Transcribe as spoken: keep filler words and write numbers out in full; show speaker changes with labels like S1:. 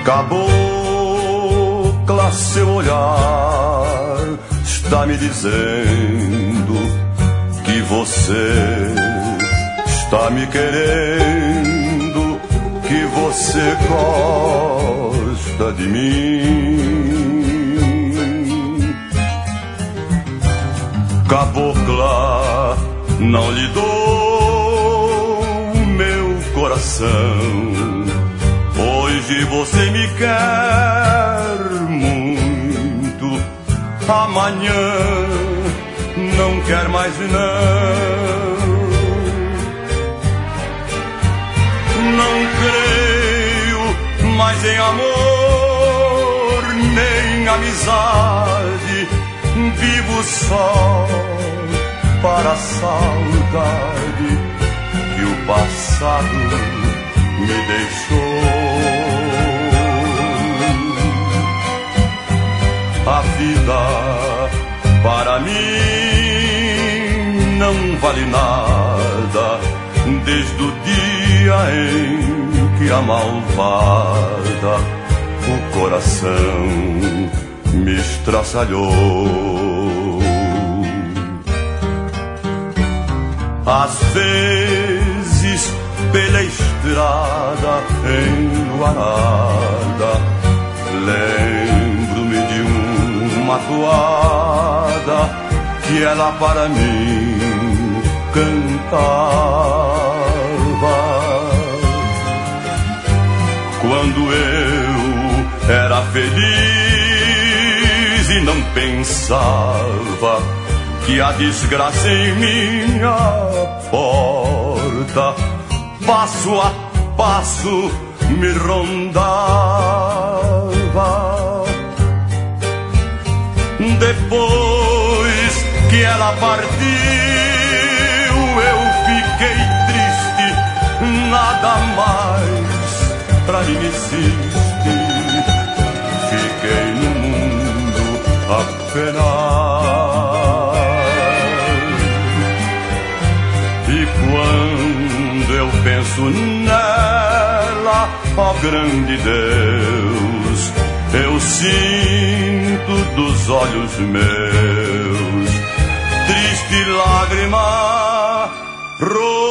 S1: Cabocla, seu olhar está me dizendo que você está me querendo, que você gosta de mim. Cabocla, não lhe dou o meu coração. Hoje você me quer muito, amanhã não quer mais não. Não creio mais em amor nem amizade, vivo só para a saudade que o passado me deixou. A vida para mim não vale nada desde o dia em que a malvada o coração me estraçalhou. Às vezes pela estrada enluarada lembro-me de uma toada que ela para mim cantava. Quando eu era feliz e não pensava que a desgraça em minha porta passo a passo me rondava. Depois que ela partiu, eu fiquei triste, nada mais pra mim existe. Fiquei no mundo a penar. E quando eu penso nela, ó grande Deus, eu sinto dos olhos meus triste lágrima rolar.